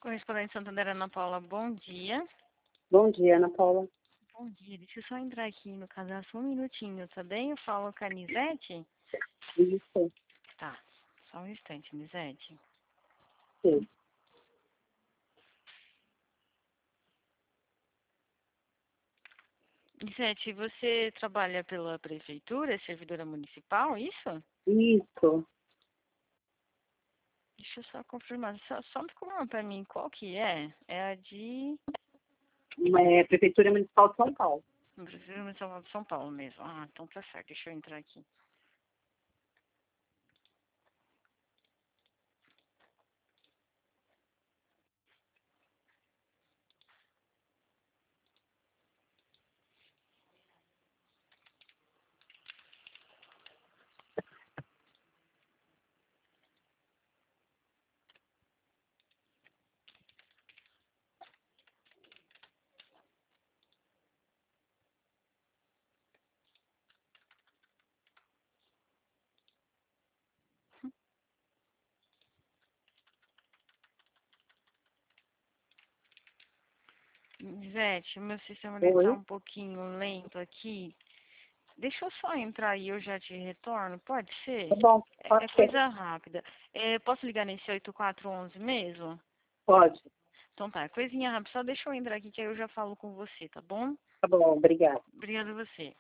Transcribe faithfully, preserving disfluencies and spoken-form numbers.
Correspondente Santander, Ana Paula, bom dia. Bom dia, Ana Paula. Bom dia, deixa eu só entrar aqui no cadastro um minutinho, tá bem? Eu falo com a Nisete? Isso, Tá, só um instante, Nisete. sim. Nisete, você trabalha pela prefeitura, é servidora municipal, isso? Isso. Deixa eu só confirmar, só, só me confirma pra mim qual que é? É a de... É, Prefeitura Municipal de São Paulo. Prefeitura Municipal de São Paulo mesmo. Ah, então tá certo, deixa eu entrar aqui. Nisete, meu sistema deve estar Oi? um pouquinho lento aqui. Deixa eu só entrar e eu já te retorno, pode ser? Tá bom, É, é pode ser. coisa rápida. É, posso ligar nesse oito quatro um um mesmo? Pode. Então tá, coisinha rápida. Só deixa eu entrar aqui que aí eu já falo com você, tá bom? Tá bom, obrigada. Obrigada a você.